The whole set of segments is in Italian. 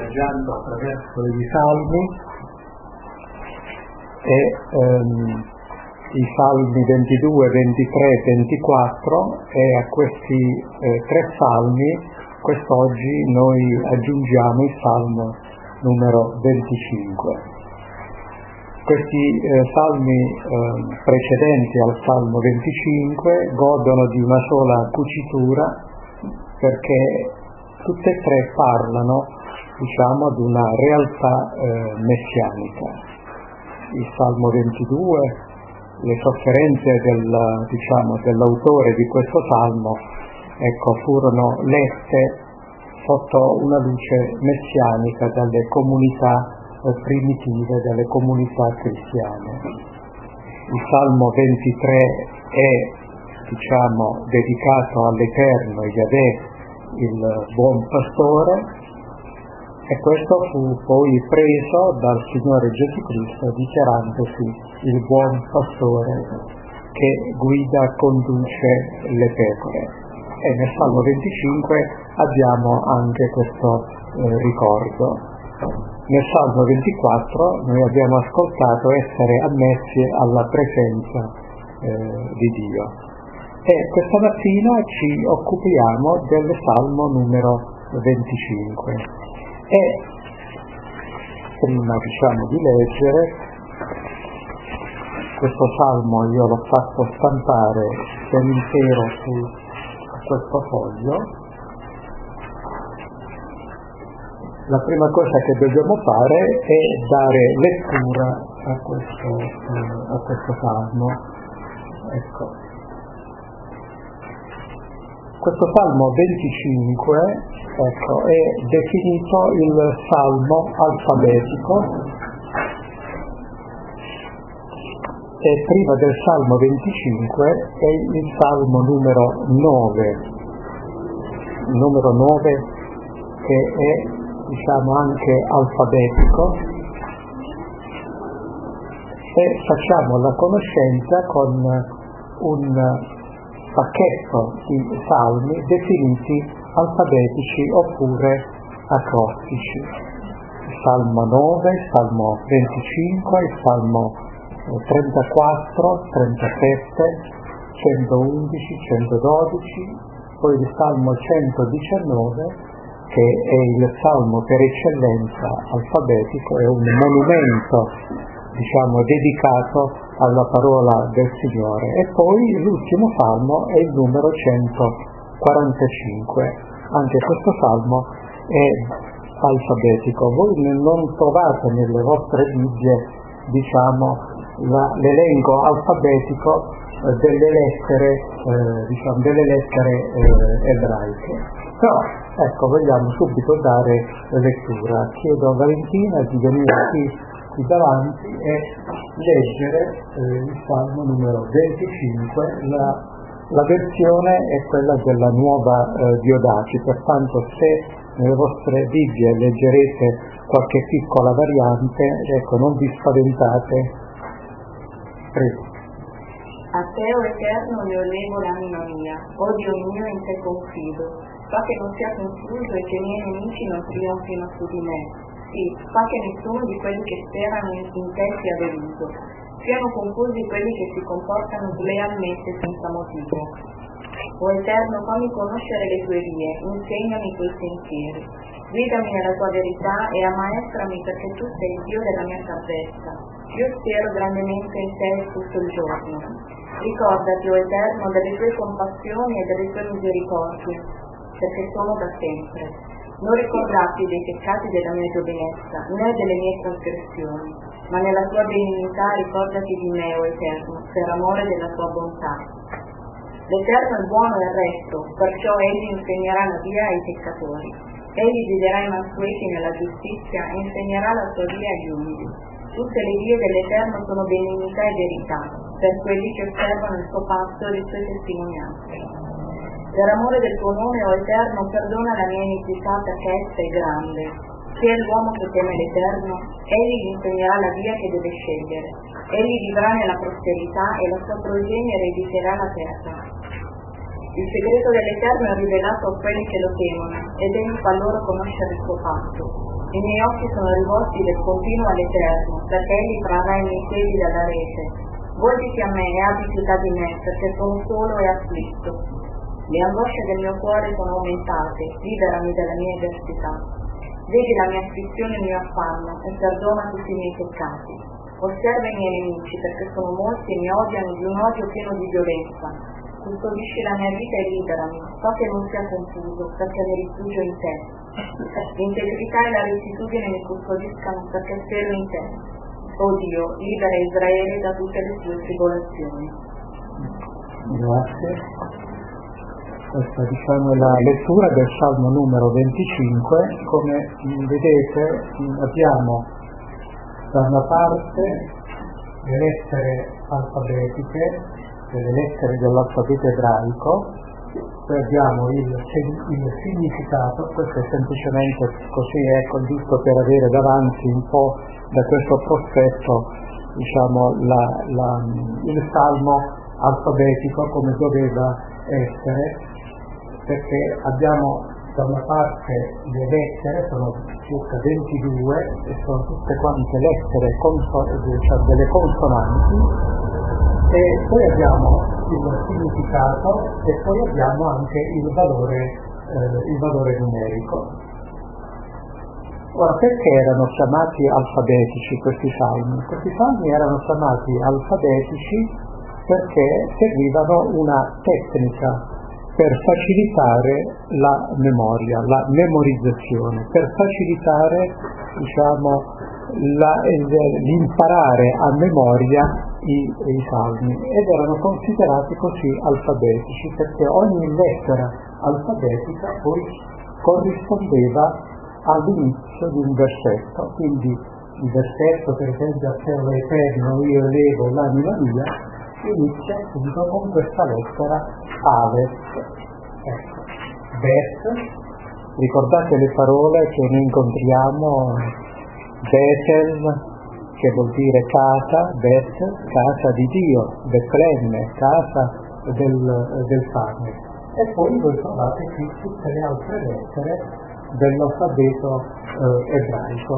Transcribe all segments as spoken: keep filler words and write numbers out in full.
viaggiando attraverso i salmi e ehm, i salmi ventidue, ventitré, ventiquattro, e a questi eh, tre salmi quest'oggi noi aggiungiamo il salmo numero venticinque. Questi eh, salmi eh, precedenti al salmo venticinque godono di una sola cucitura, perché tutte e tre parlano, diciamo, ad una realtà eh, messianica. Il salmo ventidue, le sofferenze del, diciamo, dell'autore di questo salmo, ecco, furono lette sotto una luce messianica dalle comunità primitive, delle comunità cristiane. Il Salmo ventitré è, diciamo, dedicato all'Eterno, Yahweh, il buon pastore, e questo fu poi preso dal Signore Gesù Cristo dichiarandosi il buon pastore che guida, conduce le pecore. E nel Salmo venticinque abbiamo anche questo eh, ricordo. Nel Salmo ventiquattro noi abbiamo ascoltato essere ammessi alla presenza eh, di Dio. E questa mattina ci occupiamo del Salmo numero venticinque. E prima, diciamo, di leggere questo Salmo, io l'ho fatto stampare per intero su questo foglio. La prima cosa che dobbiamo fare è dare lettura a questo, eh, a questo salmo. Ecco. Questo salmo venticinque, ecco, è definito il salmo alfabetico, e prima del salmo venticinque è il salmo numero nove, il numero nove che è, diciamo, anche alfabetico, e facciamo la conoscenza con un pacchetto di salmi definiti alfabetici oppure acrostici. Il salmo nove, il salmo venticinque, il salmo trentaquattro, trentasette, centoundici, centododici, poi il salmo centodiciannove, che è il salmo per eccellenza alfabetico, è un monumento, diciamo, dedicato alla parola del Signore. E poi l'ultimo salmo è il numero centoquarantacinque, anche questo salmo è alfabetico. Voi non trovate nelle vostre Bibbie, diciamo, la, l'elenco alfabetico eh, delle lettere, eh, diciamo, delle lettere eh, ebraiche. Però, ecco, vogliamo subito dare lettura. Chiedo a Valentina di venire qui, qui davanti e leggere eh, il salmo numero venticinque. La, la versione è quella della nuova eh, Diodaci, pertanto se nelle vostre Bibbie leggerete qualche piccola variante, ecco, non vi spaventate. Prego. A te, o Eterno, io levo l'anima mia, o Dio mio, in te confido. Fa che non sia confuso e che i miei nemici non trionfino su di me. Sì, fa che nessuno di quelli che sperano in, in te sia deluso. Siano confusi quelli che si comportano slealmente senza motivo. O Eterno, fammi conoscere le tue vie, insegnami i tuoi sentieri. Guidami nella tua verità e ammaestrami, perché tu sei il Dio della mia salvezza. Io spero grandemente in te tutto il giorno. Ricordati, o Eterno, delle tue compassioni e delle tue misericordie, perché sono da sempre. Non ricordarti dei peccati della mia giovinezza, né delle mie trasgressioni, ma nella tua benignità ricordati di me, o Eterno, per amore della tua bontà. L'Eterno è buono e retto, perciò egli insegnerà la via ai peccatori. Egli guiderà i mansueti nella giustizia e insegnerà la sua via agli umili. Tutte le vie dell'Eterno sono benignità e verità, per quelli che osservano il suo patto e le sue testimonianze. Per amore del tuo nome, o Eterno, perdona la mia iniquità, perché essa è grande. Chi è l'uomo che teme l'Eterno? Egli gli insegnerà la via che deve scegliere. Egli vivrà nella prosperità e la sua progenie erediterà la terra. Il segreto dell'Eterno è rivelato a quelli che lo temono, ed egli fa loro conoscere il suo patto. I miei occhi sono rivolti del continuo all'Eterno, perché Egli trarrà i miei piedi dalla rete. Volgiti a me e abbi pietà di me, perché sono solo e afflitto. Le angosce del mio cuore sono aumentate, liberami dalla mia avversità. Vedi la mia afflizione e il mio affanno, e perdona tutti i miei peccati. Osserva i miei nemici, perché sono molti e mi odiano di un odio pieno di violenza. Custodisci la mia vita e liberami, so che non sia confuso, perché mi rifugio in te. L'integrità e la rettitudine mi custodiscano, perché spero in te. O Dio, libera Israele da tutte le sue tribolazioni. Grazie. Questa diciamo è la lettura del Salmo numero venticinque. Come vedete abbiamo da una parte le lettere alfabetiche, le lettere dell'alfabeto ebraico, poi abbiamo il, il significato, questo è semplicemente così, ecco, giusto per avere davanti un po' da questo prospetto, diciamo, la, la, il salmo alfabetico come doveva essere, perché abbiamo da una parte le lettere, sono circa ventidue e sono tutte quante lettere conso- cioè delle consonanti, e poi abbiamo il significato e poi abbiamo anche il valore, eh, il valore numerico. Ora, perché erano chiamati alfabetici questi salmi? Questi salmi erano chiamati alfabetici perché seguivano una tecnica per facilitare la memoria, la memorizzazione, per facilitare, diciamo, la, l'imparare a memoria i, i salmi, ed erano considerati così alfabetici perché ogni lettera alfabetica poi corrispondeva all'inizio di un versetto. Quindi il versetto, per esempio, a te o Eterno io elevo l'anima mia, inizia appunto con questa lettera Aleph. Ecco. Bet, ricordate le parole che noi incontriamo, Betel, che vuol dire casa, Bet, casa di Dio, Betlemme, casa del, del Padre. E poi voi trovate qui tutte le altre lettere dell'alfabeto eh, ebraico.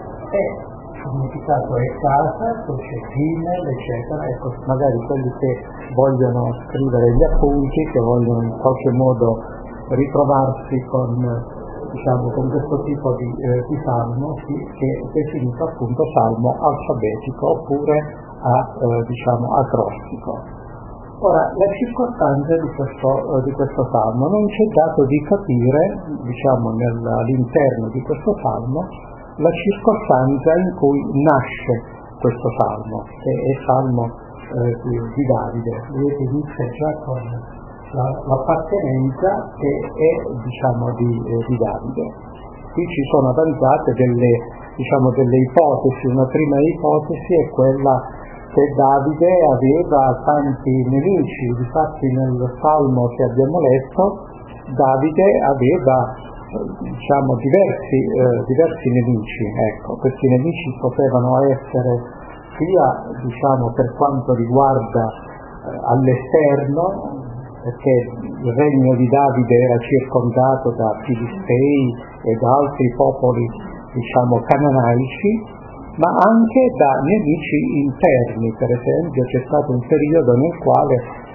E il significato è casa, poi c'è Gimel, eccetera. Ecco, magari quelli che vogliono scrivere gli appunti, che vogliono in qualche modo ritrovarsi con, diciamo, con questo tipo di, eh, di salmo, sì, che è definito appunto salmo alfabetico oppure a, eh, diciamo, acrostico. Ora, le circostanze di questo, eh, di questo salmo non c'è dato di capire, diciamo, nel, all'interno di questo salmo, la circostanza in cui nasce questo salmo, che è il salmo eh, di, di Davide. Vedete, inizia già con la, l'appartenenza che è, diciamo, di, eh, di Davide. Qui ci sono avanzate delle, diciamo, delle ipotesi. Una prima ipotesi è quella che Davide aveva tanti nemici. Difatti nel salmo che abbiamo letto Davide aveva, diciamo, diversi, eh, diversi nemici. Ecco, questi nemici potevano essere sia, diciamo, per quanto riguarda eh, all'esterno, perché il regno di Davide era circondato da Filistei e da altri popoli, diciamo, cananaici, ma anche da nemici interni. Per esempio c'è stato un periodo nel quale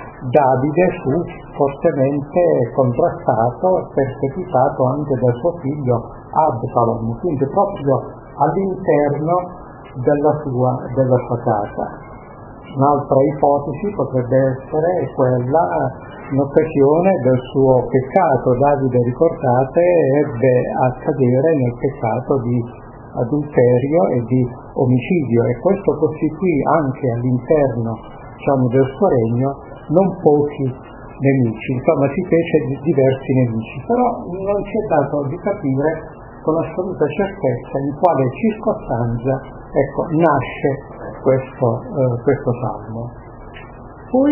Davide fu fortemente contrastato e perseguitato anche dal suo figlio Absalom, quindi proprio all'interno della sua, della sua casa. Un'altra ipotesi potrebbe essere quella, in occasione del suo peccato. Davide, ricordate, ebbe a cadere nel peccato di adulterio e di omicidio, e questo costituì anche all'interno, diciamo, del suo regno non pochi nemici. Insomma, si fece di diversi nemici, però non ci è dato di capire con assoluta certezza in quale circostanza, ecco, nasce questo, eh, questo salmo. Poi,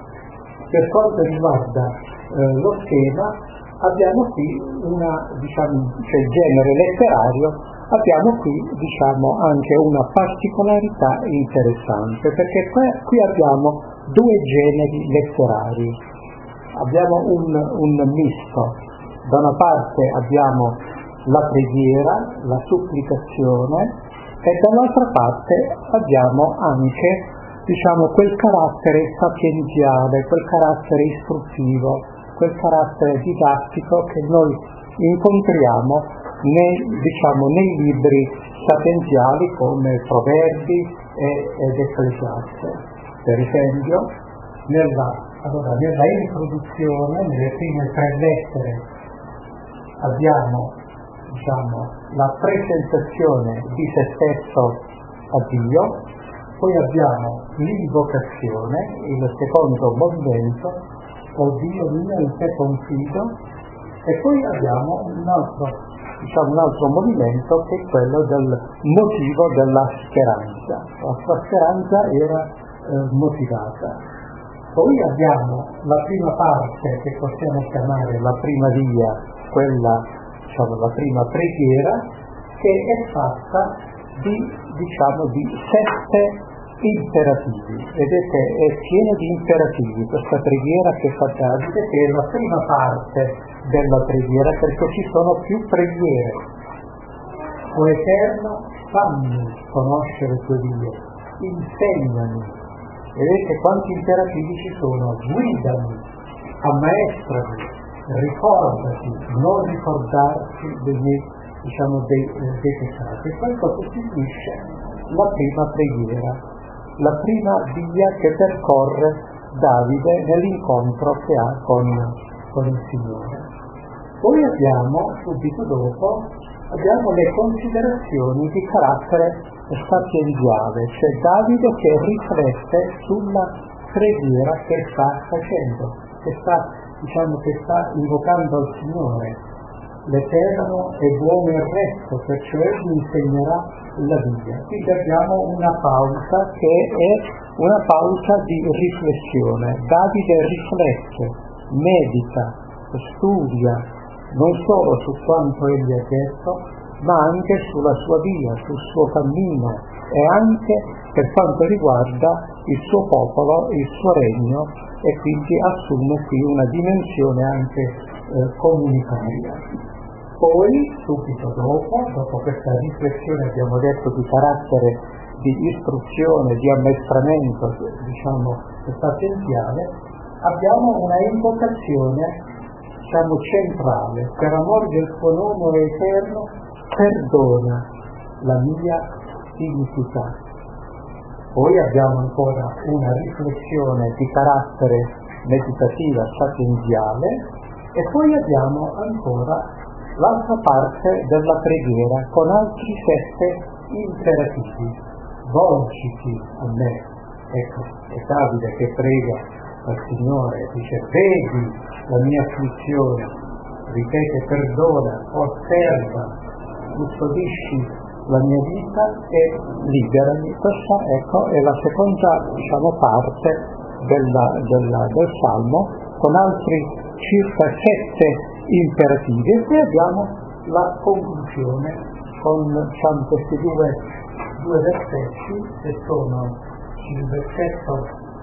per quanto riguarda eh, lo schema, abbiamo qui una, diciamo, cioè il genere letterario, abbiamo qui, diciamo, anche una particolarità interessante, perché qui, qui abbiamo due generi letterari. Abbiamo un, un misto. Da una parte abbiamo la preghiera, la supplicazione, e dall'altra parte abbiamo anche, diciamo, quel carattere sapienziale, quel carattere istruttivo, quel carattere didattico che noi incontriamo nei, diciamo, nei libri sapienziali come Proverbi e, ed Ecclesiaste. Per esempio, nella, allora, nella introduzione, nelle prime tre lettere, abbiamo, diciamo, la presentazione di se stesso a Dio, poi abbiamo l'invocazione, il secondo movimento, o Dio mio in te confido, e poi abbiamo un altro, diciamo, un altro movimento che è quello del motivo della speranza. La sua speranza era eh, motivata. Poi abbiamo la prima parte che possiamo chiamare la prima via, quella, diciamo, la prima preghiera, che è fatta di, diciamo, di sette imperativi. Vedete, è piena di imperativi questa preghiera che fa Davide, che è la prima parte della preghiera, perché ci sono più preghiere. O Eterno, fammi conoscere il tuo Dio, insegnami. Vedete quanti imperativi ci sono: guidami, ammaestrami, ricordati, non ricordarti dei miei, diciamo, dei, dei peccati. E questo costituisce la prima preghiera, la prima via che percorre Davide nell'incontro che ha con, con il Signore. Poi abbiamo, subito dopo, abbiamo le considerazioni di carattere sapienziale, cioè Davide che riflette sulla preghiera che sta facendo, che sta, diciamo, che sta invocando al Signore. L'Eterno è buono e retto, perciò egli insegnerà la via. Quindi abbiamo una pausa che è una pausa di riflessione. Davide riflette, medita, studia, non solo su quanto egli ha detto, ma anche sulla sua via, sul suo cammino, e anche per quanto riguarda il suo popolo, il suo regno, e quindi assume qui una dimensione anche eh, comunitaria. Poi, subito dopo, dopo questa riflessione, abbiamo detto, di carattere di istruzione, di ammaestramento, diciamo, sapienziale, abbiamo una invocazione, diciamo, centrale: per amor del tuo nome eterno, perdona la mia iniquità. Poi abbiamo ancora una riflessione di carattere meditativa, sapienziale, e poi abbiamo ancora l'altra parte della preghiera con altri sette imperativi. Volgiti a me. Ecco, è Davide che prega al Signore, dice: vedi la mia afflizione, ripete, perdona, osserva, custodisci la mia vita e liberami. Questa, ecco, è la seconda, diciamo, parte della, della, del Salmo, con altri circa sette imperativi, e poi abbiamo la conclusione con, diciamo, questi due, due versetti che sono il versetto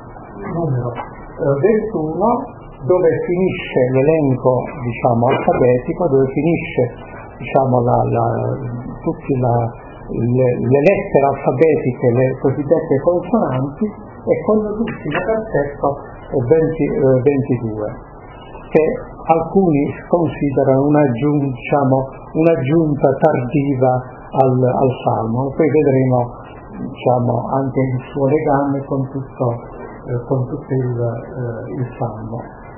numero eh, ventuno, dove finisce l'elenco, diciamo, alfabetico, dove finisce, diciamo, la, la, tutte la, le, le lettere alfabetiche, le cosiddette consonanti, e con l'ultimo versetto venti, eh, ventidue, che alcuni considerano un'aggiunta, diciamo, un'aggiunta tardiva al, al Salmo. Poi vedremo, diciamo, anche il suo legame con tutto, eh, con tutto il, eh, il Salmo.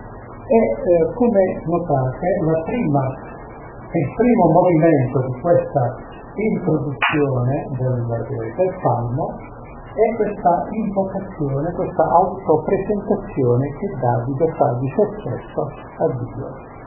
E eh, come notate, la prima, il primo movimento di questa introduzione del, del Salmo è questa invocazione, questa autopresentazione che Davide fa di se stesso a Dio.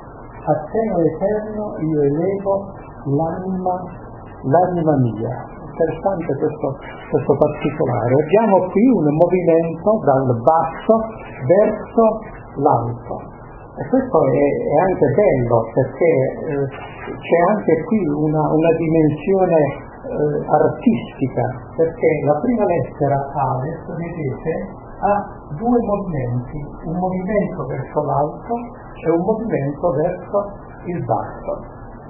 A te, o Eterno, io elevo l'anima, l'anima mia. Interessante questo, questo particolare. Abbiamo qui un movimento dal basso verso l'alto. E questo è, è anche bello, perché eh, c'è anche qui una, una dimensione eh, artistica, perché la prima lettera Aleph, vedete, ha due movimenti, un movimento verso l'alto e un movimento verso il basso.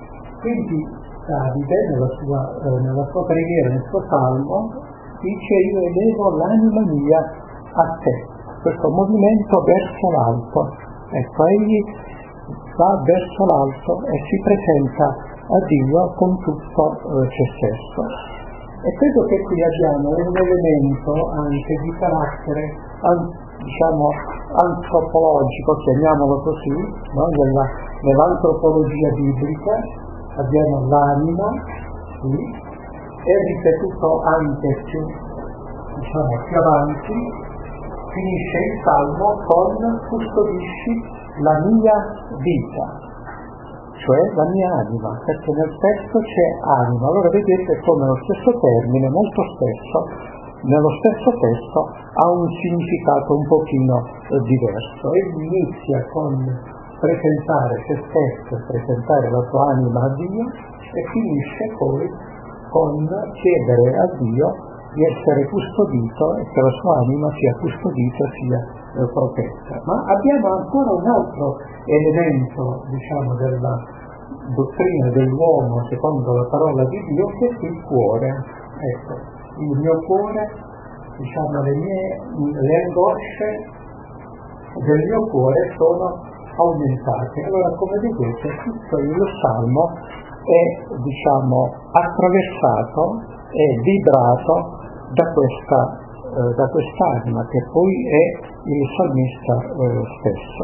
quindi Davide nella sua, eh, nella sua preghiera, nel suo salmo, dice: io elevo l'anima mia a te. Questo movimento verso l'alto, ecco, egli va verso l'alto e si presenta a Dio con tutto eh, se stesso. E credo che qui abbiamo un elemento anche di carattere, an- diciamo, antropologico, chiamiamolo così, no? Nella, nell'antropologia biblica abbiamo l'anima, sì, è ripetuto anche più, diciamo, più avanti, finisce il salmo con custodisci la mia vita, cioè la mia anima, perché nel testo c'è anima. Allora vedete come lo stesso termine molto spesso nello stesso testo ha un significato un pochino eh, diverso, e inizia con presentare se stesso, presentare la tua anima a Dio, e finisce poi con chiedere a Dio di essere custodito e che la sua anima sia custodita, sia eh, protetta. Ma abbiamo ancora un altro elemento, diciamo, della dottrina dell'uomo secondo la parola di Dio, che è il cuore. Ecco, il mio cuore, diciamo, le mie le angosce del mio cuore sono aumentate. Allora, come vedete, tutto il salmo è, diciamo, attraversato e vibrato da questa eh, da quest'anima che poi è il salmista eh, stesso.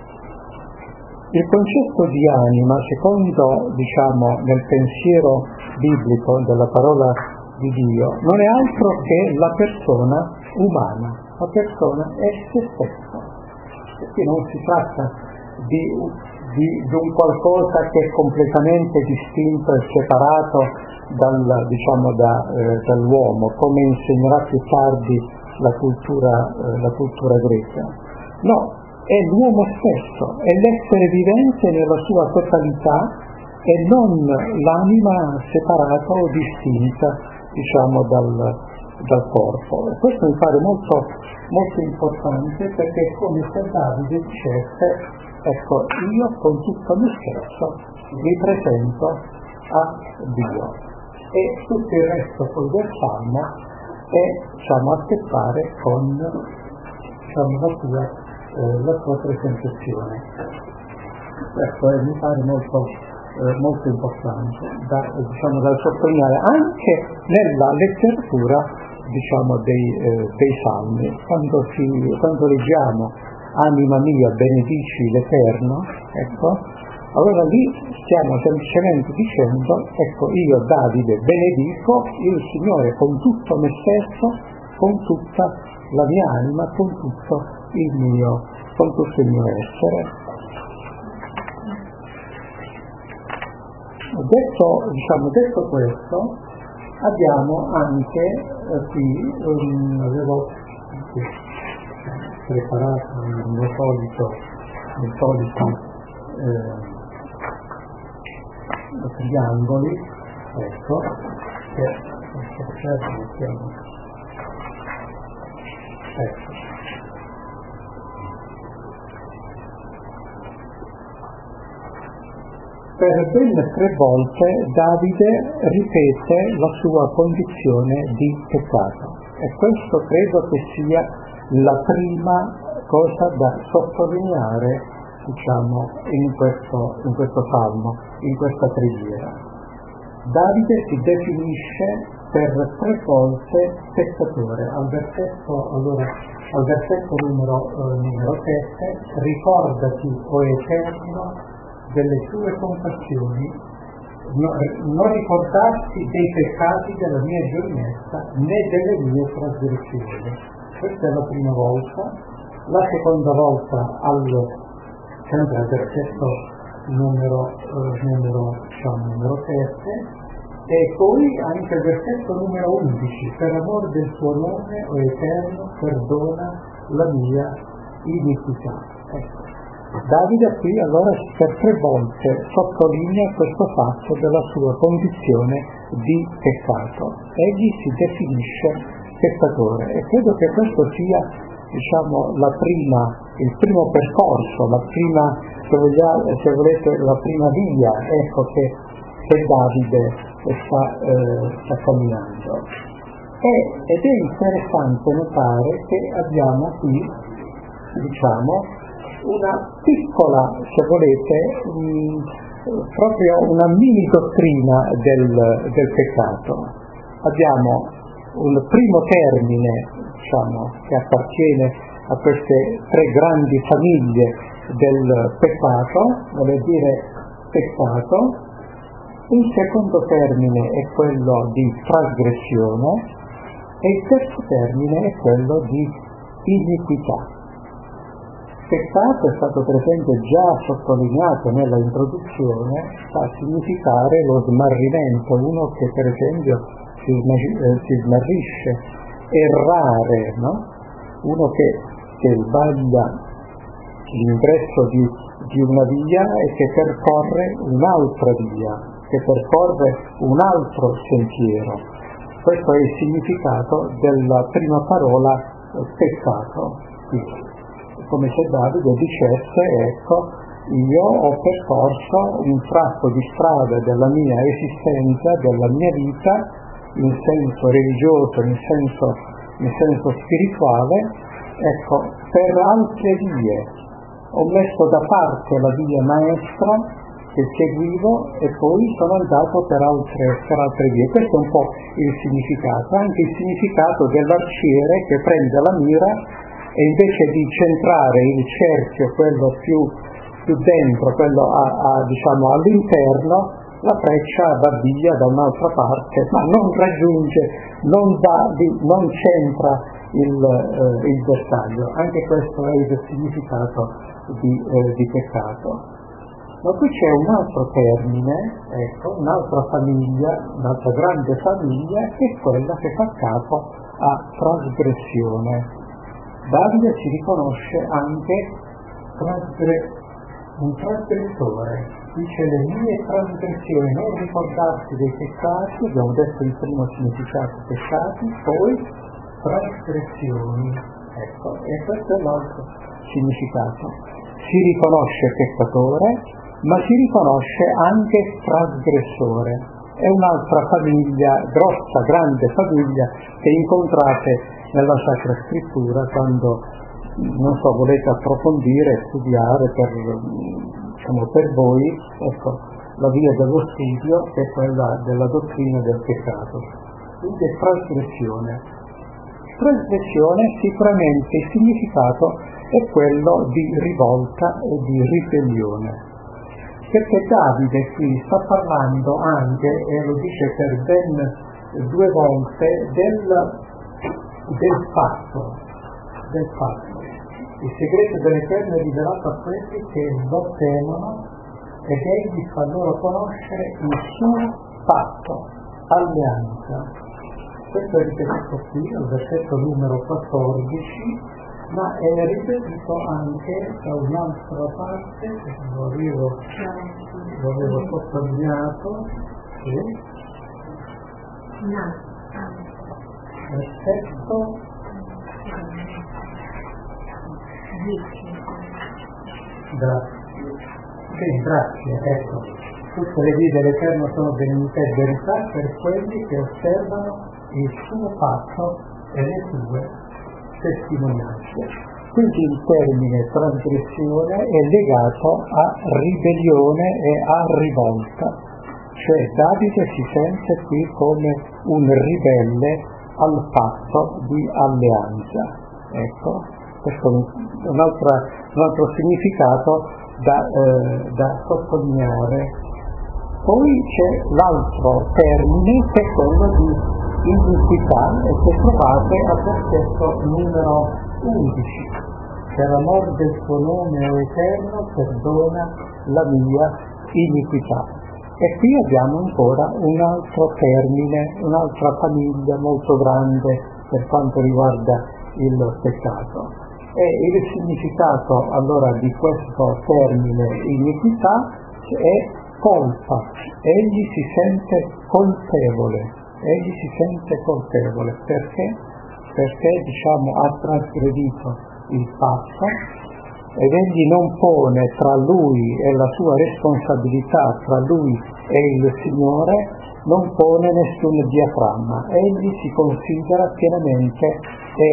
Il concetto di anima, secondo, diciamo, nel pensiero biblico della parola di Dio, non è altro che la persona umana. La persona è se stessa. E qui non si tratta di, di, di un qualcosa che è completamente distinto e separato dal, diciamo, da, eh, dall'uomo, come insegnerà più tardi la cultura, eh, la cultura greca. No, è l'uomo stesso, è l'essere vivente nella sua totalità e non l'anima separata o distinta, diciamo, dal, dal corpo. E questo mi pare molto, molto importante, perché è come se Davide dicesse: ecco, io con tutto me stesso mi presento a Dio. E tutto il resto poi del salmo è, diciamo, aspettare con, diciamo, la sua, eh, la sua presentazione. Ecco, eh, mi pare molto, eh, molto importante da, diciamo, da sottolineare anche nella letteratura, diciamo, dei, eh, dei salmi. Quando, si, quando leggiamo anima mia benedici l'Eterno, ecco, allora lì stiamo semplicemente dicendo: ecco, io Davide benedico il Signore con tutto me stesso, con tutta la mia anima, con tutto il mio, con tutto il mio essere. Detto, diciamo, detto questo, abbiamo anche eh, qui, um, avevo qui, preparato il mio solito, il solito eh, triangoli, ecco, che mettiamo, ecco. Per ben tre volte Davide ripete la sua condizione di peccato, e questo credo che sia la prima cosa da sottolineare, diciamo, in questo, in questo salmo, in questa preghiera. Davide si definisce per tre volte peccatore. Al versetto, allora, al versetto numero, eh, numero sette: ricordati, o Eterno, delle tue compassioni, no, non ricordarti dei peccati della mia giovinezza, né delle mie trasgressioni. Questa è la prima volta. La seconda volta al sempre al versetto numero, eh, numero, diciamo, numero sette, e poi anche il versetto numero undici: per amor del tuo nome, o Eterno, perdona la mia iniquità. Ecco. Davide qui allora per tre volte sottolinea questo fatto della sua condizione di peccato. Egli si definisce peccatore, e credo che questo sia, diciamo, la prima, il primo percorso, la prima, se, vogliamo, se volete, la prima via, ecco, che che Davide sta, eh, sta camminando. E, ed è interessante notare che abbiamo qui, diciamo, una piccola, se volete, mh, proprio una mini dottrina del, del peccato. Abbiamo un primo termine, diciamo, che appartiene a queste tre grandi famiglie del peccato, vuol dire peccato. Un secondo termine è quello di trasgressione e il terzo termine è quello di iniquità. Peccato è stato per esempio già sottolineato nella introduzione, sta a significare lo smarrimento, uno che per esempio si, eh, si smarrisce, errare, no? Uno che, che sbaglia l'ingresso di, di una via e che percorre un'altra via, che percorre un altro sentiero. Questo è il significato della prima parola peccato. Come se Davide dicesse, ecco, io ho percorso un tratto di strada della mia esistenza, della mia vita, in senso religioso, in senso, in senso spirituale, ecco, per altre vie. Ho messo da parte la via maestra che seguivo e poi sono andato per altre, per altre vie. Questo è un po' il significato, anche il significato dell'arciere che prende la mira e invece di centrare il cerchio, quello più, più dentro, quello a, a, diciamo all'interno, la freccia va via da un'altra parte, ma non raggiunge, non, va, non centra il, eh, il bersaglio. Anche questo è il significato di, eh, di peccato. Ma qui c'è un altro termine, ecco, un'altra famiglia, un'altra grande famiglia, che è quella che fa capo a trasgressione. Davide si riconosce anche trasgre- un trasgressore, dice le mie trasgressioni, non ricordarsi dei peccati, abbiamo detto il primo significato peccati, poi trasgressioni, ecco, e questo è l'altro significato. Si riconosce peccatore, ma si riconosce anche trasgressore. È un'altra famiglia, grossa, grande famiglia, che incontrate nella Sacra Scrittura quando, non so, volete approfondire, studiare per, diciamo, per voi, ecco, la via dello studio che è quella della dottrina del peccato. Quindi è trasgressione. Trasgressione sicuramente il significato è quello di rivolta e di ribellione. Perché Davide qui sta parlando anche, e lo dice per ben due volte, del del fatto, del fatto. Il segreto dell'Eterno è rivelato a quelli che lo temono ed egli fa loro conoscere il suo patto, alleanza. Questo è ripetuto qui nel versetto numero quattordici, ma è ripetuto anche da un'altra parte che lo avevo, lo avevo sottolineato, sì. No. Versetto grazie, sì, grazie, ecco, tutte le vie dell'Eterno sono venuta e verità per quelli che osservano il suo patto e le sue testimonianze. Quindi il termine trasgressione è legato a ribellione e a rivolta, cioè Davide si sente qui come un ribelle al patto di alleanza. Ecco, questo è un altro, un altro significato da, eh, da sottolineare. Poi c'è l'altro termine che è quello di iniquità e che trovate al versetto numero undici. Per amor del tuo nome, o Eterno, perdona la mia iniquità. E qui abbiamo ancora un altro termine, un'altra famiglia molto grande per quanto riguarda il peccato. E il significato allora di questo termine iniquità è colpa. Egli si sente colpevole, egli si sente colpevole. Perché? Perché, diciamo, ha trasgredito il patto ed egli non pone tra lui e la sua responsabilità, tra lui e il Signore, non pone nessun diaframma. Egli si considera pienamente e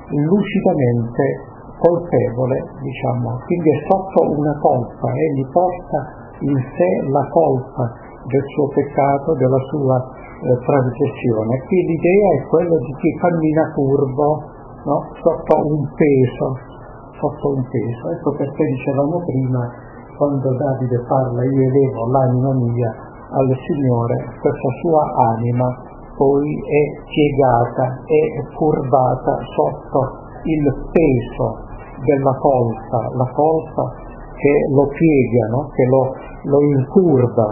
lucidamente colpevole, diciamo, quindi è sotto una colpa, egli porta in sé la colpa del suo peccato, della sua eh, trasgressione. Qui l'idea è quella di chi cammina curvo, no? Sotto un peso, sotto un peso. Ecco perché dicevamo prima, quando Davide parla io elevo l'anima mia al Signore, questa sua anima poi è piegata, è curvata sotto il peso della colpa, la colpa che lo piega, no? Che lo, lo incurva.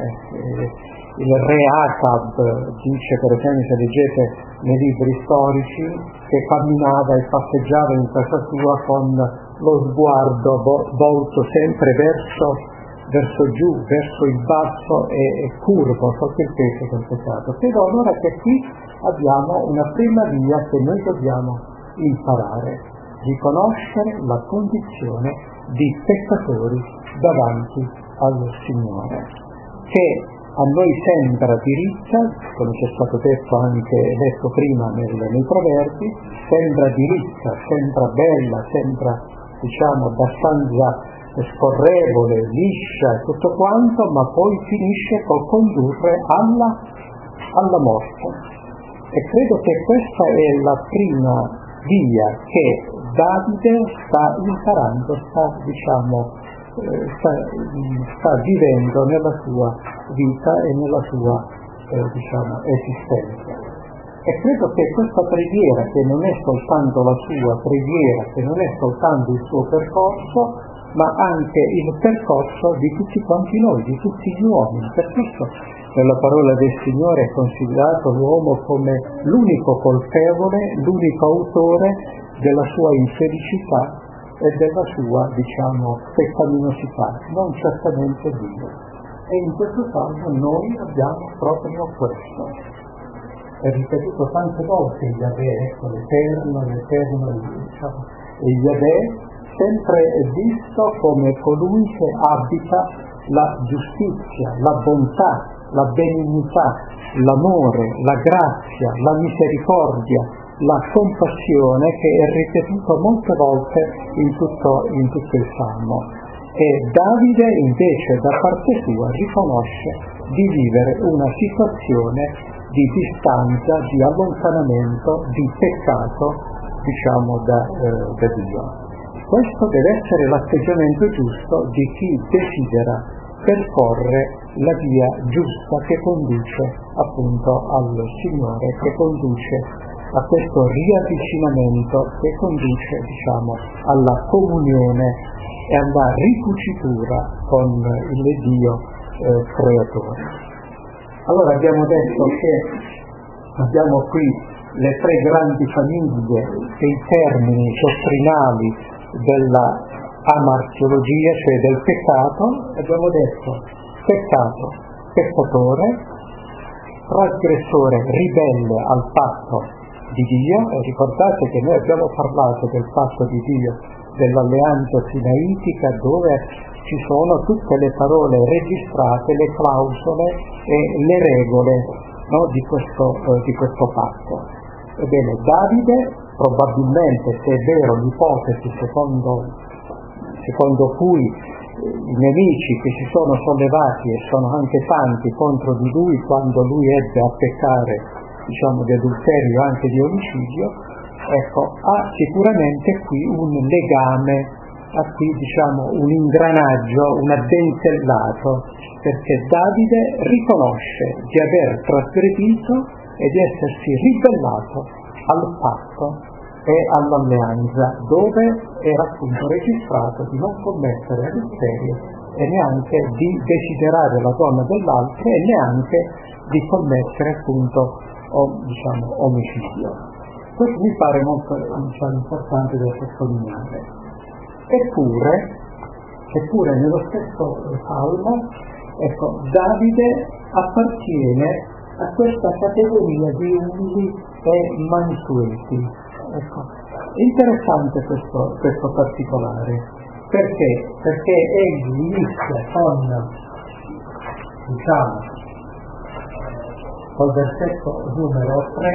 Eh, il re Acab dice, per esempio, se leggete nei libri storici, che camminava e passeggiava in casa sua con lo sguardo volto sempre verso, verso giù, verso il basso e, e curvo sotto il peso del peccato. Credo allora che qui abbiamo una prima via che noi dobbiamo imparare, riconoscere la condizione di peccatori davanti al Signore, che a noi sembra diritta, come ci è stato detto anche detto prima nel, nei proverbi, sembra diritta, sembra bella, sembra diciamo abbastanza scorrevole, liscia e tutto quanto, ma poi finisce col condurre alla, alla morte. E credo che questa è la prima via che Davide sta imparando, sta diciamo sta, sta vivendo nella sua vita e nella sua eh, diciamo esistenza. E credo che questa preghiera, che non è soltanto la sua preghiera, che non è soltanto il suo percorso, ma anche il percorso di tutti quanti noi, di tutti gli uomini. Per questo nella parola del Signore è considerato l'uomo come l'unico colpevole, l'unico autore della sua infelicità e della sua, diciamo, peccaminosità, non certamente Dio. E in questo caso noi abbiamo proprio questo. È ripetuto tante volte Yahweh, ecco, l'Eterno, l'Eterno, diciamo, e Yahweh sempre è visto come colui che abita la giustizia, la bontà, la benignità, l'amore, la grazia, la misericordia, la compassione, che è ripetuto molte volte in tutto, in tutto il Salmo. E Davide invece da parte sua riconosce di vivere una situazione di distanza, di allontanamento, di peccato, diciamo, da, eh, da Dio. Questo deve essere l'atteggiamento giusto di chi desidera percorrere la via giusta che conduce appunto al Signore, che conduce a questo riavvicinamento, che conduce, diciamo, alla comunione e alla ricucitura con il Dio eh, creatore. Allora abbiamo detto che abbiamo qui le tre grandi famiglie dei termini dottrinali della amartiologia, cioè del peccato. Abbiamo detto peccato, peccatore, trasgressore, ribelle al patto di Dio. E ricordate che noi abbiamo parlato del patto di Dio, dell'alleanza sinaitica, dove ci sono tutte le parole registrate, le clausole e le regole, no, di, questo, eh, di questo patto. Ebbene, Davide, probabilmente, se è vero l'ipotesi secondo, secondo cui i nemici che si sono sollevati, e sono anche tanti, contro di lui quando lui ebbe a peccare, diciamo, di adulterio e anche di omicidio, ecco, ha sicuramente qui un legame, ha qui, diciamo, un ingranaggio, un addentellato, perché Davide riconosce di aver trasgredito e di essersi ribellato al patto e all'alleanza, dove era appunto registrato di non commettere adulterio e neanche di desiderare la donna dell'altro e neanche di commettere appunto o, diciamo, omicidio. Questo mi pare molto, diciamo, importante da sottolineare. Eppure, eppure nello stesso Salmo, ecco, Davide appartiene a questa categoria di umili e mansueti. Ecco, è interessante questo, questo particolare, Perché? Perché egli inizia con, diciamo, col versetto numero tre,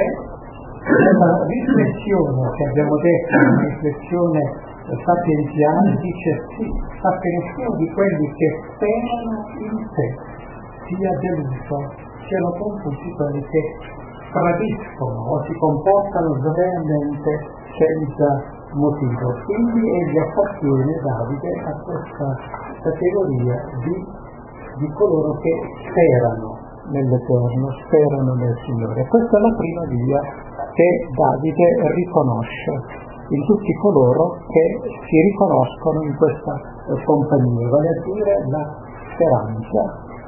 una riflessione che abbiamo detto, una riflessione sapienziale, dice sì, attenzione di quelli che sperano in te, sia deluso, siano confusi quelli che tradiscono o si comportano sbagliatamente senza motivo. Quindi egli appartiene, Davide, a questa categoria di, di coloro che sperano nell'Eterno, sperano nel Signore. Questa è la prima via che Davide riconosce in tutti coloro che si riconoscono in questa compagnia, vale a dire la speranza.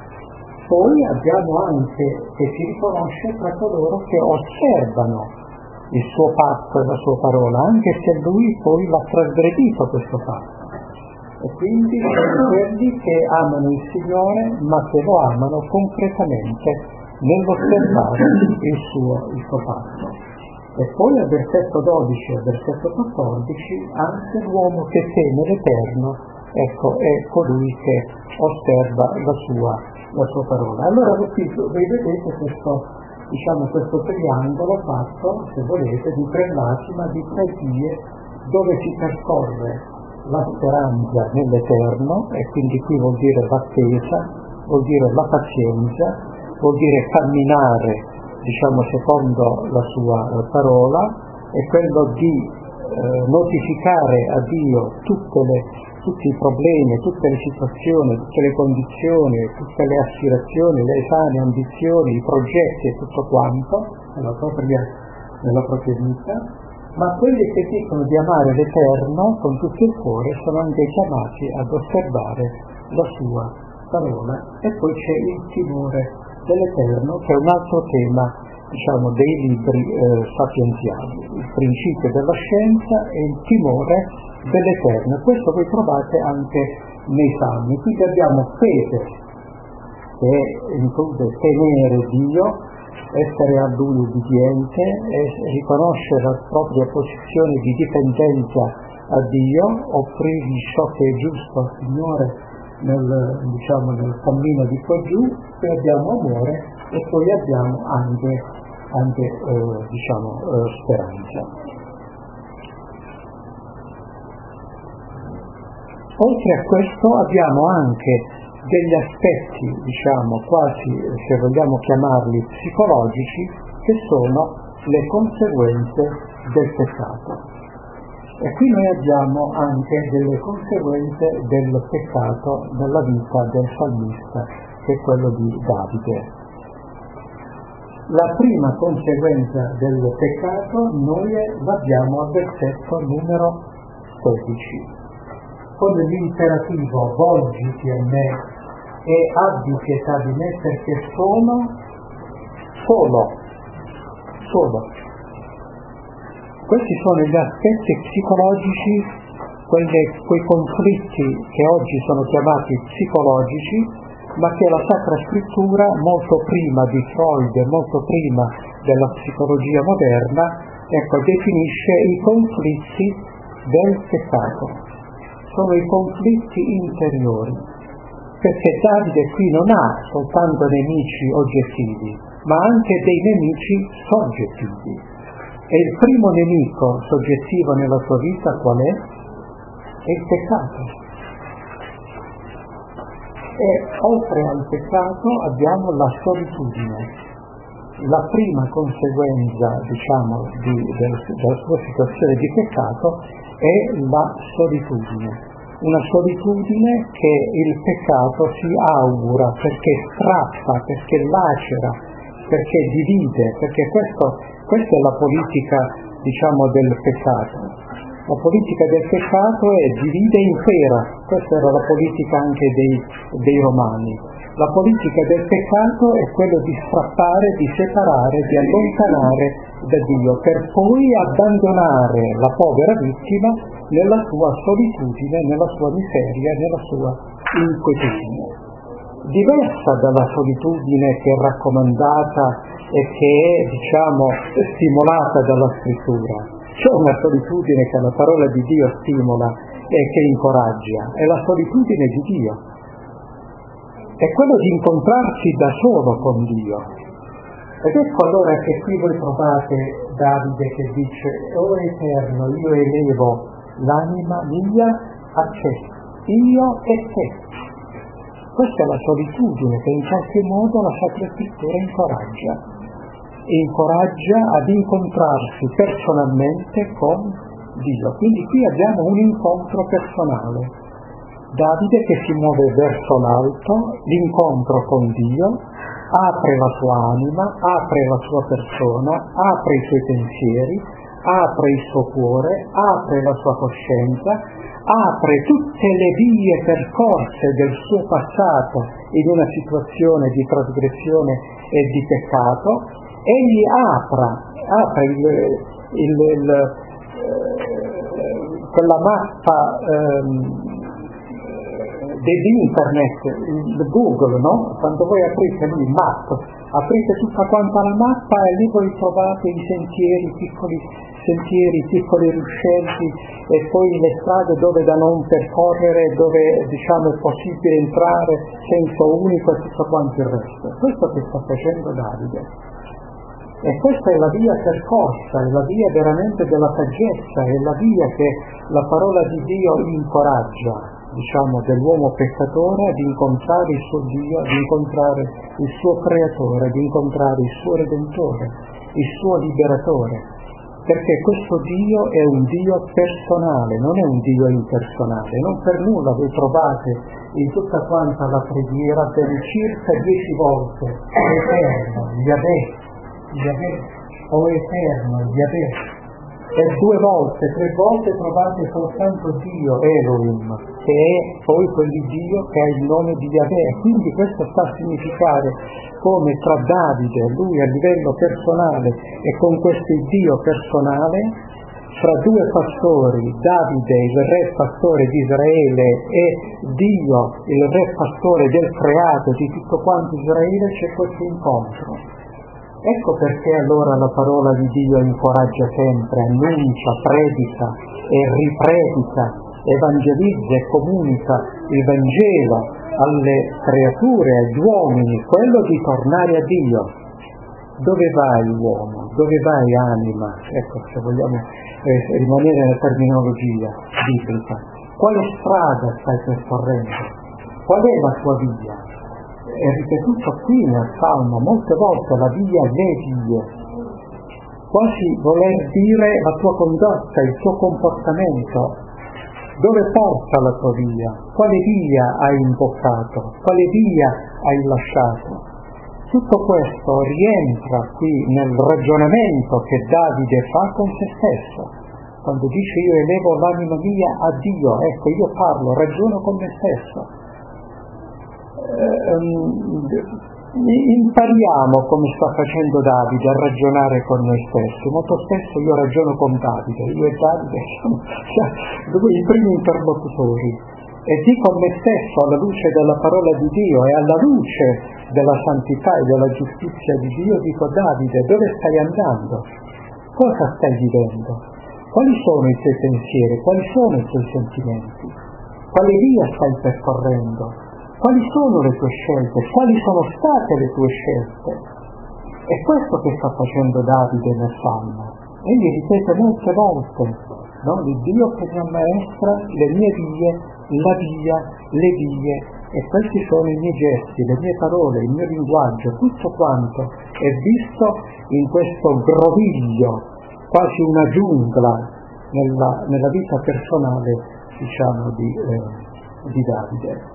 Poi abbiamo anche che si riconosce tra coloro che osservano il suo patto e la sua parola, anche se lui poi l'ha trasgredito questo patto. E quindi sono quelli che amano il Signore, ma che lo amano concretamente nell'osservare il suo, il suo patto. E poi al versetto dodici e al versetto quattordici anche l'uomo che teme l'Eterno, ecco, è colui che osserva la sua, la sua parola. Allora qui voi vedete questo, diciamo, questo triangolo fatto, se volete, di tre lati, ma di tre vie, dove si percorre la speranza nell'Eterno, e quindi qui vuol dire l'attesa, vuol dire la pazienza, vuol dire camminare, diciamo, secondo la sua eh, parola, è quello di eh, notificare a Dio tutte le, tutti i problemi, tutte le situazioni, tutte le condizioni, tutte le aspirazioni, le sane ambizioni, i progetti e tutto quanto nella propria, nella propria vita. Ma quelli che dicono di amare l'Eterno con tutto il cuore sono anche chiamati ad osservare la sua parola. E poi c'è il timore dell'Eterno, che è un altro tema, diciamo, dei libri eh, sapienziali, il principio della scienza e il timore dell'Eterno. Questo voi trovate anche nei Salmi. Quindi abbiamo fede, che include temere Dio, essere a Lui ubbidiente e riconoscere la propria posizione di dipendenza a Dio, offrirgli ciò che è giusto al Signore nel, diciamo, nel cammino di qua giù. Poi abbiamo amore e poi abbiamo anche, anche eh, diciamo, eh, speranza. Oltre a questo abbiamo anche degli aspetti, diciamo, quasi, se vogliamo chiamarli, psicologici, che sono le conseguenze del peccato. E qui noi abbiamo anche delle conseguenze del peccato nella vita del salmista, che è quello di Davide. La prima conseguenza del peccato noi l'abbiamo al versetto numero sedici. Con l'imperativo volgiti a me e abbi pietà di me perché sono solo, solo. Questi sono gli aspetti psicologici, quelle, quei conflitti che oggi sono chiamati psicologici, ma che la Sacra Scrittura, molto prima di Freud e molto prima della psicologia moderna, ecco, definisce i conflitti del peccato. Sono i conflitti interiori, perché Davide qui non ha soltanto nemici oggettivi, ma anche dei nemici soggettivi. E il primo nemico soggettivo nella sua vita qual è? È il peccato. E oltre al peccato abbiamo la solitudine. La prima conseguenza, diciamo, di, del, della sua situazione di peccato è la solitudine. Una solitudine che il peccato si augura perché strappa, perché lacera, perché divide, perché questo, questa è la politica, diciamo, del peccato. La politica del peccato è divide e impera, questa era la politica anche dei, dei romani. La politica del peccato è quello di strappare, di separare, di allontanare da Dio, per poi abbandonare la povera vittima nella sua solitudine, nella sua miseria, nella sua inquietudine. Diversa dalla solitudine che è raccomandata e che è, diciamo, stimolata dalla Scrittura. C'è una solitudine che la parola di Dio stimola e che incoraggia, è la solitudine di Dio, è quello di incontrarsi da solo con Dio. Ed ecco allora che qui voi trovate Davide che dice: o Eterno, io elevo l'anima mia a te, io e te. Questa è la solitudine che in qualche modo la Sacra Scrittura incoraggia, incoraggia ad incontrarsi personalmente con Dio. Quindi qui abbiamo un incontro personale. Davide che si muove verso l'alto, l'incontro con Dio, apre la sua anima, apre la sua persona, apre i suoi pensieri, apre il suo cuore, apre la sua coscienza, apre tutte le vie percorse del suo passato in una situazione di trasgressione e di peccato. Egli apra, apre il, il, il, eh, quella mappa ehm, dell'internet, il Google, no? Quando voi aprite lì Map, aprite tutta quanta la mappa e lì voi trovate i sentieri, piccoli sentieri, piccoli ruscelli e poi le strade dove da non percorrere, dove diciamo è possibile entrare, senso unico e tutto quanto il resto. Questo che sta facendo Davide. E questa è la via percorsa, è la via veramente della saggezza, è la via che la parola di Dio incoraggia, diciamo, dell'uomo peccatore ad incontrare il suo Dio, ad incontrare il suo creatore, ad incontrare il suo redentore, il suo liberatore, perché questo Dio è un Dio personale, non è un Dio impersonale. Non per nulla voi trovate in tutta quanta la preghiera per circa dieci volte Eterno, Yahweh, Yahweh, o Eterno, Yahweh, e due volte, tre volte trovate soltanto Dio, Elohim, che è poi quell'Iddio che ha il nome di Yahweh. Quindi questo sta a significare come tra Davide, lui a livello personale, e con questo Dio personale, fra due pastori, Davide, il re pastore di Israele, e Dio, il re pastore del creato di tutto quanto Israele, c'è questo incontro. Ecco perché allora la parola di Dio incoraggia sempre, annuncia, predica e ripredica, evangelizza e comunica il Vangelo alle creature, agli uomini, quello di tornare a Dio. Dove vai uomo? Dove vai anima? Ecco, se vogliamo eh, rimanere nella terminologia biblica. Quale strada stai percorrendo? Qual è la tua via? È ripetuto qui nel Salmo molte volte la via, le vie, quasi voler dire la tua condotta, il tuo comportamento. Dove porta la tua via? Quale via hai imboccato? Quale via hai lasciato? Tutto questo rientra qui nel ragionamento che Davide fa con se stesso, quando dice io elevo l'anima mia a Dio. Ecco, io parlo, ragiono con me stesso. Impariamo, come sta facendo Davide, a ragionare con noi stessi. Molto spesso io ragiono con Davide, io e Davide siamo i primi interlocutori, e dico a me stesso, alla luce della parola di Dio e alla luce della santità e della giustizia di Dio, dico: Davide, dove stai andando? Cosa stai vivendo? Quali sono i tuoi pensieri? Quali sono i tuoi sentimenti? Quale via stai percorrendo? Quali sono le tue scelte? Quali sono state le tue scelte? È questo che sta facendo Davide nel Salmo. Egli ripete molte volte, no? Il Dio che mi ammaestra le mie vie, la via, le vie, e questi sono i miei gesti, le mie parole, il mio linguaggio, tutto quanto è visto in questo groviglio, quasi una giungla nella, nella vita personale, diciamo, di, eh, di Davide.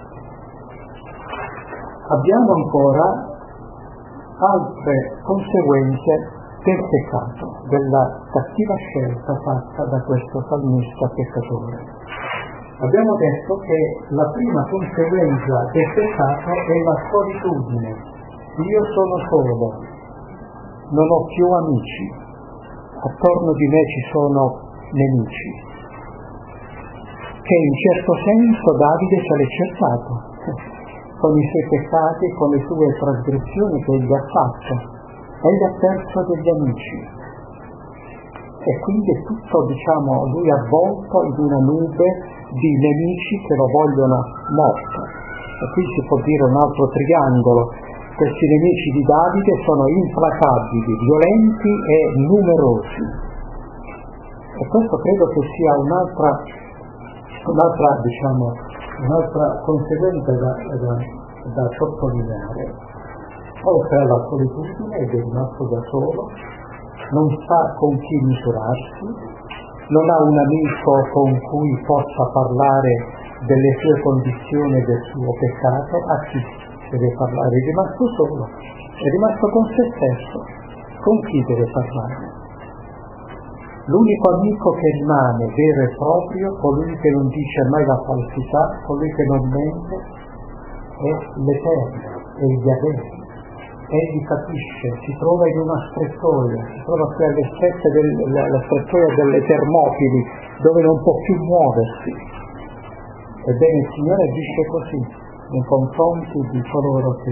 Abbiamo ancora altre conseguenze del peccato, della cattiva scelta fatta da questo salmista peccatore. Abbiamo detto che la prima conseguenza del peccato è la solitudine. Io sono solo, non ho più amici, attorno di me ci sono nemici, che in certo senso Davide se l'è cercato con i suoi peccati, con le sue trasgressioni che egli ha fatto. Egli ha perso degli amici. e quindi è tutto, diciamo, lui avvolto in una nube di nemici che lo vogliono morto. E qui si può dire un altro triangolo: questi nemici di Davide sono implacabili, violenti e numerosi. E questo credo che sia un'altra, un'altra diciamo, un'altra conseguenza da, da, da sottolineare. Oltre alla solitudine, ed è rimasto da solo, non sa con chi misurarsi, non ha un amico con cui possa parlare delle sue condizioni e del suo peccato. A chi deve parlare? È rimasto solo, è rimasto con se stesso. Con chi deve parlare? L'unico amico che rimane vero e proprio, colui che non dice mai la falsità, colui che non mente, è l'Eterno, è il Yahweh. Egli capisce, si trova in una strettoia, si trova qui alle strette del, la, la strettoia delle Termopili, dove non può più muoversi. Ebbene il Signore agisce così nei confronti di coloro che...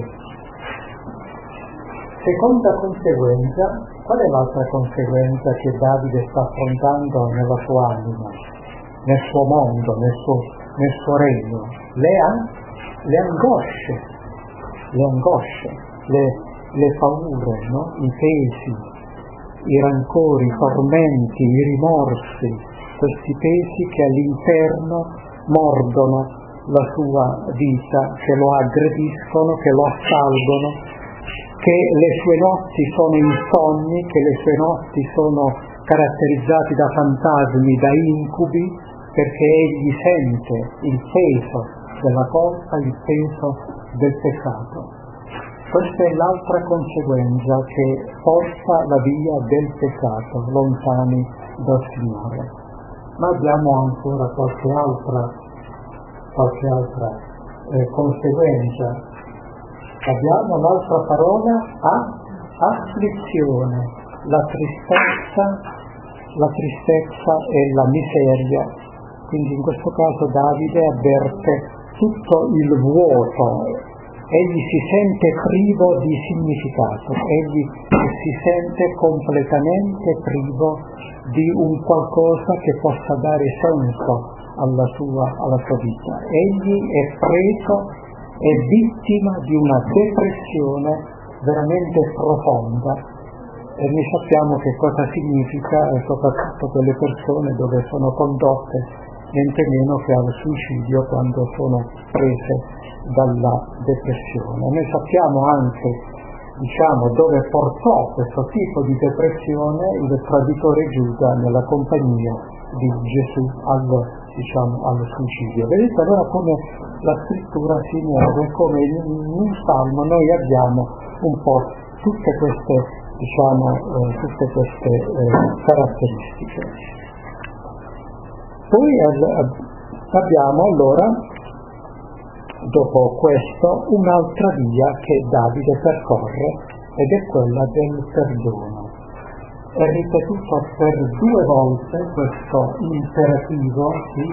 Seconda conseguenza, qual è l'altra conseguenza che Davide sta affrontando nella sua anima, nel suo mondo, nel suo, nel suo regno? Le, le angosce, le angosce. Le, le paure, no? I pesi, i rancori, i tormenti, i rimorsi, questi pesi che all'interno mordono la sua vita, che lo aggrediscono, che lo assalgono, che le sue notti sono insonni, che le sue notti sono caratterizzate da fantasmi, da incubi, perché egli sente il peso della colpa, il peso del peccato. Questa è l'altra conseguenza che porta la via del peccato, lontani dal Signore. Ma abbiamo ancora qualche altra, qualche altra eh, conseguenza. Abbiamo l'altra parola, a, afflizione, la tristezza, la tristezza e la miseria. Quindi in questo caso Davide avverte tutto il vuoto. Egli si sente privo di significato, egli si sente completamente privo di un qualcosa che possa dare senso alla sua, alla sua vita. Egli è preso, è vittima di una depressione veramente profonda, e noi sappiamo che cosa significa, e soprattutto quelle persone dove sono condotte niente meno che al suicidio quando sono prese dalla depressione. Noi sappiamo anche, diciamo, dove portò questo tipo di depressione il traditore Giuda nella compagnia di Gesù al, diciamo, al suicidio. Vedete allora come la scrittura si muove, come in un salmo noi abbiamo un po' tutte queste, diciamo, eh, tutte queste eh, caratteristiche. Poi abbiamo allora, dopo questo, un'altra via che Davide percorre, ed è quella del perdono. È ripetuto per due volte questo imperativo, sì,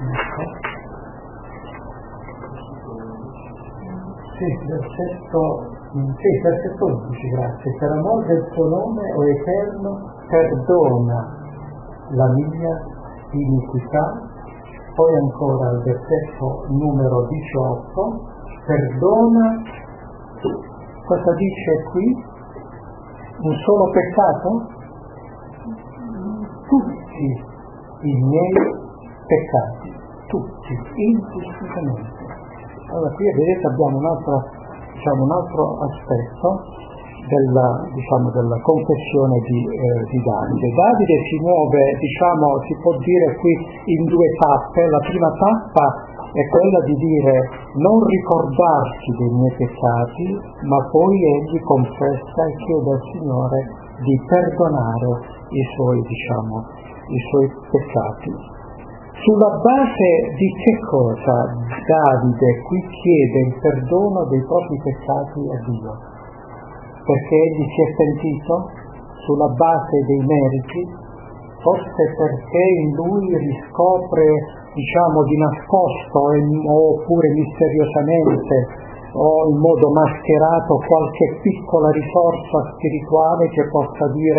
sì, versetto, sì, versetto undici, grazie. Per amor del tuo nome, o Eterno, perdona la mia iniquità. Poi ancora il versetto numero diciotto, perdona, cosa dice qui? Un solo peccato? Tutti i miei peccati, tutti, indistintamente. Allora qui vedete abbiamo un altro, diciamo, un altro aspetto della, diciamo, della confessione di, eh, di Davide. Davide si muove, diciamo, si può dire qui in due tappe. La prima tappa è quella di dire non ricordarsi dei miei peccati, ma poi egli confessa e chiede al Signore di perdonare i suoi, diciamo, i suoi peccati. Sulla base di che cosa Davide qui chiede il perdono dei propri peccati a Dio? Perché egli si è sentito sulla base dei meriti, forse perché in lui riscopre, diciamo, di nascosto oppure misteriosamente o in modo mascherato qualche piccola risorsa spirituale che possa dire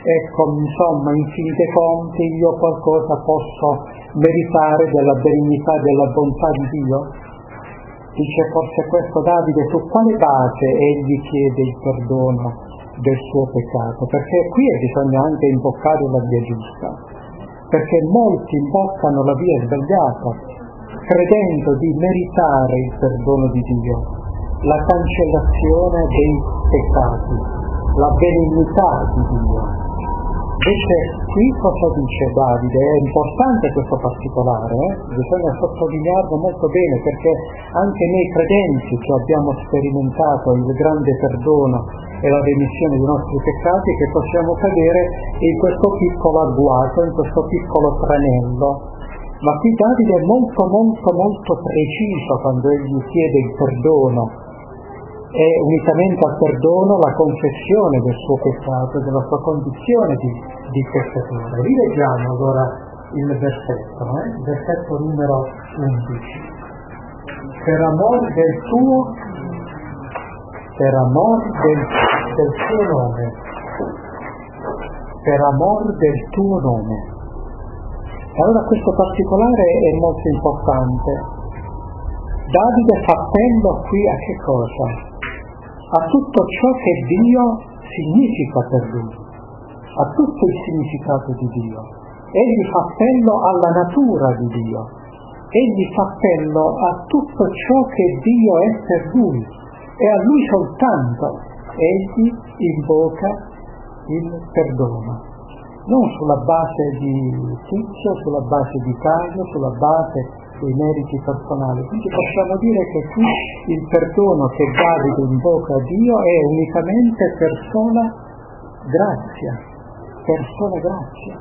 ecco, insomma, infinite fonti, io qualcosa posso meritare della benignità, della bontà di Dio? Dice forse questo Davide, su quale base egli chiede il perdono del suo peccato? Perché qui bisogna anche imboccare la via giusta, perché molti imboccano la via sbagliata, credendo di meritare il perdono di Dio, la cancellazione dei peccati, la benignità di Dio. Invece qui cosa dice Davide? È importante questo particolare, eh? Bisogna sottolinearlo molto bene, perché anche noi credenti che abbiamo sperimentato il grande perdono e la remissione dei nostri peccati, che possiamo cadere in questo piccolo agguato, in questo piccolo tranello. Ma qui Davide è molto molto molto preciso quando egli chiede il perdono. È unicamente al perdono la confessione del suo peccato, della sua condizione di, di peccatore. Rileggiamo allora il versetto, eh? il versetto numero undici. Per amor del tuo, per amor del, del tuo nome, per amor del tuo nome. Allora questo particolare è molto importante. Davide fa appello qui a che cosa? A tutto ciò che Dio significa per lui, a tutto il significato di Dio. Egli fa appello alla natura di Dio, egli fa appello a tutto ciò che Dio è per lui, e a lui soltanto egli invoca il perdono. Non sulla base di Tizio, sulla base di Caio, sulla base dei meriti personali. Quindi possiamo dire che qui il perdono che Davide invoca a Dio è unicamente per sola grazia, per sola grazia.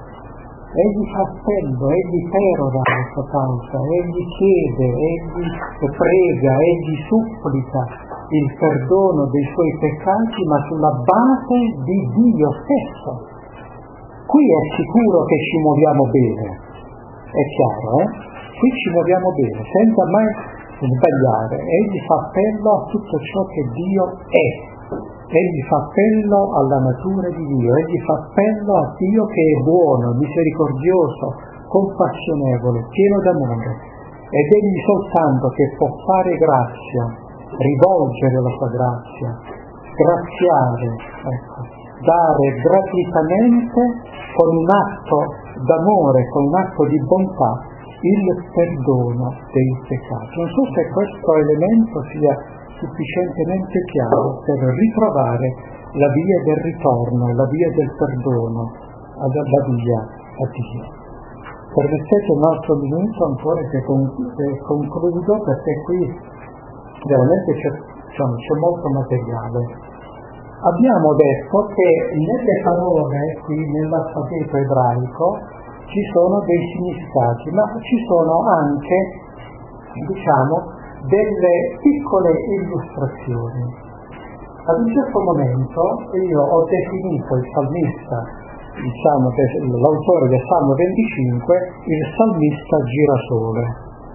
Egli fa appello, egli perora la sua causa, egli chiede, egli prega, egli supplica il perdono dei suoi peccati, ma sulla base di Dio stesso. Qui è sicuro che ci muoviamo bene, è chiaro, eh? Qui ci muoviamo bene, senza mai sbagliare. Egli fa appello a tutto ciò che Dio è, egli fa appello alla natura di Dio, egli fa appello a Dio che è buono, misericordioso, compassionevole, pieno d'amore, ed egli soltanto che può fare grazia, rivolgere la sua grazia, graziare, ecco, dare gratuitamente con un atto d'amore, con un atto di bontà, il perdono dei peccati. Non so se questo elemento sia sufficientemente chiaro per ritrovare la via del ritorno, la via del perdono, la via a Dio. Permettete un altro minuto ancora che concludo, perché qui veramente c'è, diciamo, c'è molto materiale. Abbiamo detto che nelle parole, qui nell'alfabeto ebraico, ci sono dei significati, ma ci sono anche, diciamo, delle piccole illustrazioni. Ad un certo momento io ho definito il salmista, diciamo, l'autore del Salmo venticinque, il salmista girasole.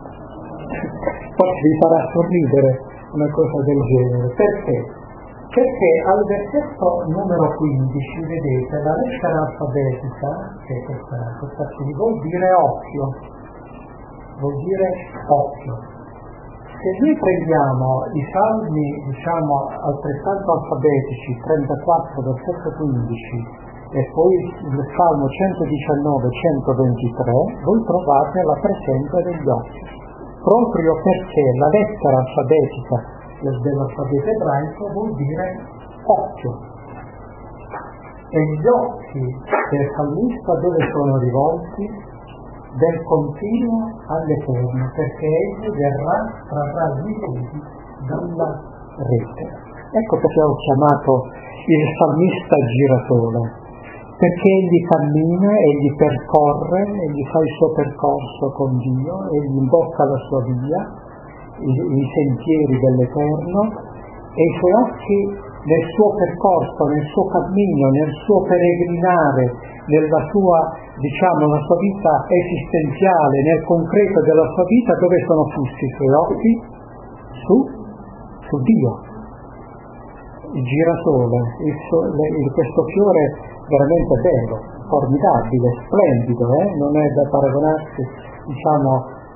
Forse vi farà sorridere una cosa del genere. Perché? Perché al versetto numero quindici, vedete, la lettera alfabetica, che è questa, questa qui, vuol dire occhio, vuol dire occhio. Se noi prendiamo i salmi, diciamo, altrettanto alfabetici, trentaquattro, versetto quindici, e poi il salmo centodiciannove, centoventitré, voi trovate la presenza degli occhi, proprio perché la lettera alfabetica dell'alfabeto ebraico vuol dire occhio, e gli occhi del salmista dove sono rivolti? Del continuo all'Eterno, perché egli verrà, trarrà gli piedi dalla rete. Ecco perché ho chiamato il salmista girasole, perché egli cammina, egli percorre, egli fa il suo percorso con Dio, egli imbocca la sua via, I, i sentieri dell'Eterno, e i suoi occhi nel suo percorso, nel suo cammino, nel suo peregrinare, nella sua, diciamo, la sua vita esistenziale, nel concreto della sua vita, dove sono fissi i suoi occhi? Su, su Dio. Il girasole, il, il, questo fiore veramente bello, formidabile, splendido, eh? Non è da paragonarsi, diciamo,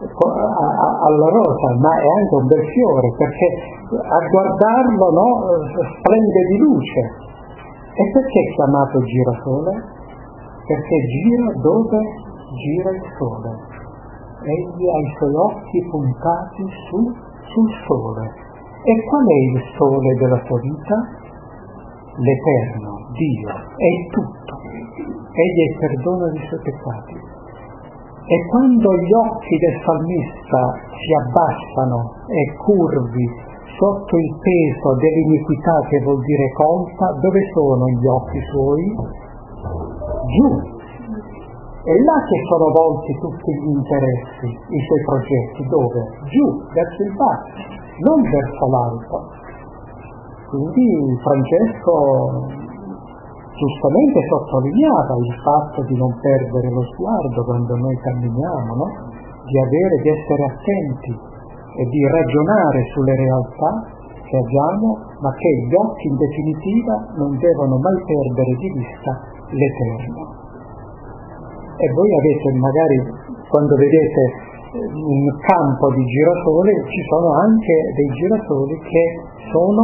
alla rosa, ma è anche un bel fiore, perché a guardarlo, no, splende di luce. E perché è chiamato girasole? Perché gira dove gira il sole. Egli ha i suoi occhi puntati su, sul sole. E qual è il sole della sua vita? L'Eterno, Dio, è il tutto. Egli è il perdono dei suoi peccati. E quando gli occhi del salmista si abbassano e curvi sotto il peso dell'iniquità, che vuol dire colpa, dove sono gli occhi suoi? Giù. È là che sono volti tutti gli interessi, i suoi progetti. Dove? Giù, verso il basso, non verso l'alto. Quindi Francesco giustamente sottolineava il fatto di non perdere lo sguardo quando noi camminiamo, no? Di avere, di essere attenti e di ragionare sulle realtà che abbiamo, ma che gli occhi in definitiva non devono mai perdere di vista l'Eterno. E voi avete magari, quando vedete un campo di girasole, ci sono anche dei girasoli che sono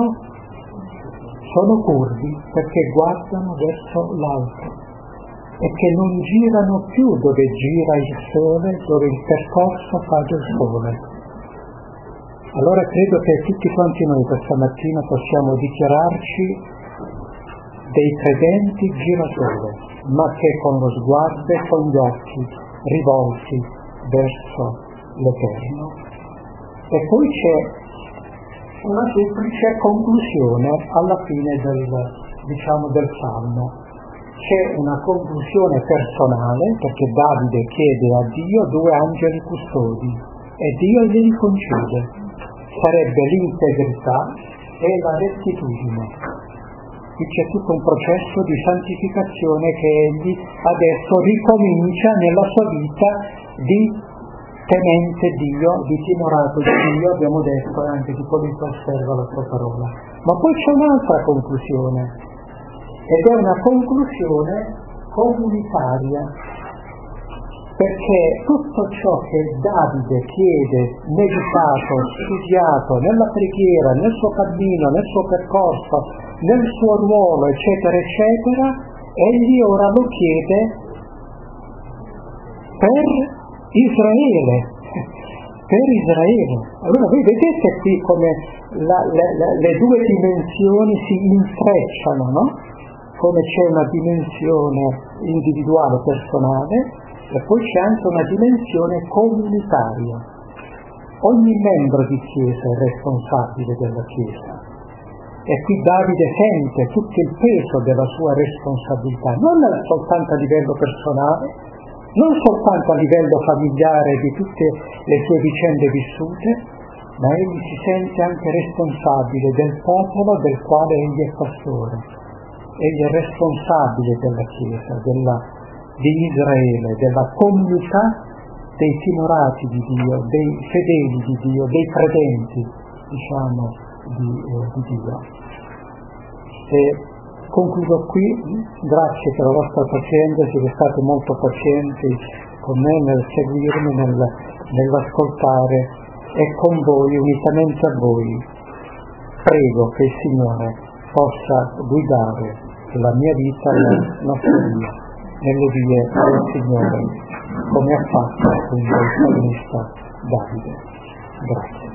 sono curvi perché guardano verso l'alto e che non girano più dove gira il sole, dove il percorso fa del sole. Allora credo che tutti quanti noi questa mattina possiamo dichiararci dei credenti girasole, ma che con lo sguardo e con gli occhi rivolti verso l'Eterno. E poi c'è una semplice conclusione alla fine del, diciamo, del Salmo. C'è una conclusione personale, perché Davide chiede a Dio due angeli custodi e Dio glieli concede. Sarebbe l'integrità e la rettitudine. Qui c'è tutto un processo di santificazione che egli adesso ricomincia nella sua vita di temente Dio, di timorato di Dio, abbiamo detto, e anche di colui che osserva la sua parola. Ma poi c'è un'altra conclusione, ed è una conclusione comunitaria, perché tutto ciò che Davide chiede, meditato, studiato nella preghiera, nel suo cammino, nel suo percorso, nel suo ruolo, eccetera, eccetera, egli ora lo chiede per Israele, per Israele. Allora voi vedete qui come la, la, la, le due dimensioni si intrecciano, no? Come c'è una dimensione individuale, personale, e poi c'è anche una dimensione comunitaria. Ogni membro di Chiesa è responsabile della Chiesa. E qui Davide sente tutto il peso della sua responsabilità, non soltanto a livello personale, non soltanto a livello familiare di tutte le sue vicende vissute, ma egli si sente anche responsabile del popolo del quale egli è pastore. Egli è responsabile della Chiesa, della, di Israele, della comunità dei timorati di Dio, dei fedeli di Dio, dei credenti, diciamo, di, eh, di Dio. E concludo qui, grazie per la vostra pazienza, siete stati molto pazienti con me nel seguirmi, nel, nell'ascoltare, e con voi, unitamente a voi, prego che il Signore possa guidare la mia vita e la nostra via nelle vie del Signore, come ha fatto appunto il salmista Davide. Grazie.